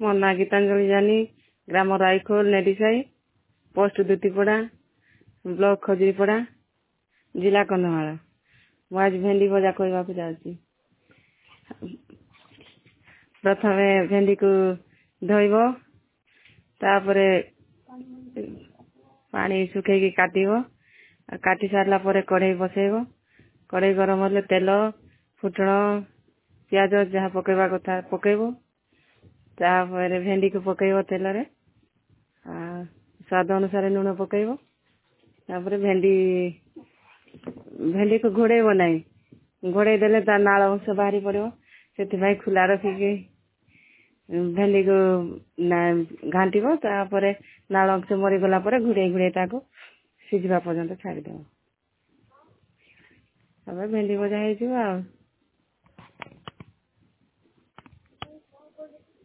ମୋ ନାଁ ଗୀତାଞ୍ଜଳି ଜାନି, ଗ୍ରାମ ରାଇଖୋଲ, ନେଡିସାହି, ପୋଷ୍ଟ ଦୁତିପଡ଼ା, ବ୍ଲକ ଖଜୁରୀପଡ଼ା, ଜିଲ୍ଲା କନ୍ଧମାଳ। ମୁଁ ଆଜି ଭେଣ୍ଡି ଭଜା କହିବାକୁ ଯାଉଛି। ପ୍ରଥମେ ଭେଣ୍ଡିକୁ ଧୋଇବ, ତାପରେ ପାଣି ଶୁଖେଇକି କାଟିବ। କାଟି ସାରିଲା ପରେ କଢ଼େଇ ବସେଇବ। କଢ଼େଇ ଗରମ ହେଲେ ତେଲ, ଫୁଟଣ, ପିଆଜ ଯାହା ପକେଇବା କଥା ପକେଇବ। ତାପରେ ଭେଣ୍ଡିକୁ ପକେଇବ ତେଲରେ, ସ୍ୱାଦ ଅନୁସାରେ ଲୁଣ ପକେଇବ। ତାପରେ ଭେଣ୍ଡିକୁ ଘୋଡ଼େଇବ ନାହିଁ, ଘୋଡ଼େଇ ଦେଲେ ତା ନାଳ ଅଂଶ ବାହାରି ପଡ଼ିବ। ସେଥିପାଇଁ ଖୋଲା ରଖିକି ଭେଣ୍ଡିକୁ ଘାଣ୍ଟିବ। ତାପରେ ନାଳ ଅଂଶ ମରିଗଲା ପରେ ଘୋଡ଼େଇ ତାକୁ ସିଝିବା ପର୍ଯ୍ୟନ୍ତ ଛାଡ଼ିଦେବ। ତାପରେ ଭେଣ୍ଡି ଭଜା ହେଇଯିବ ଆଉ।